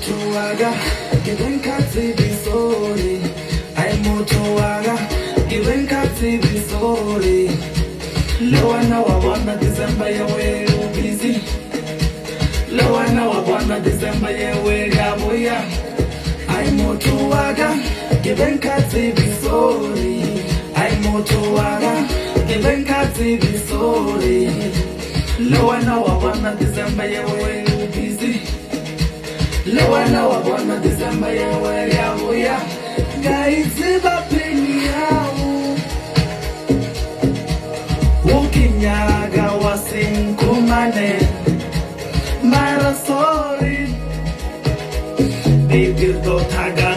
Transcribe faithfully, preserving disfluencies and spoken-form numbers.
motuaga, given kati bisori. I motuaga, given kati bisori. Lower now I wanna December ya way busy. Lower now I wanna December ya way gaboya. I motuaga, given kati bisori. I motuaga, given kati bisori. Lower now I wanna December ya way busy. Lower now I wanna December ya way gaboya. Guys, if I penny out, walking yaga was in Kumane, Mara sorry, baby, don't